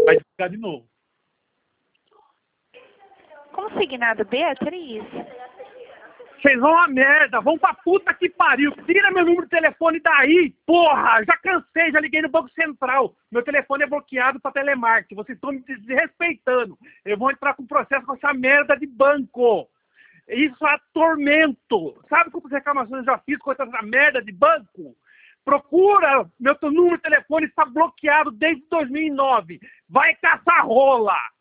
Vai desligar de novo. Consignado Beatriz. Vocês vão a merda, vão pra puta que pariu. Tira meu número de telefone daí, porra. Já cansei, já liguei no Banco Central. Meu telefone é bloqueado pra telemarketing. Vocês estão me desrespeitando. Eu vou entrar com processo com essa merda de banco. Isso é tormento. Sabe quantas reclamações eu já fiz com essa merda de banco? Procura, meu número de telefone está bloqueado desde 2009. Vai caçar rola.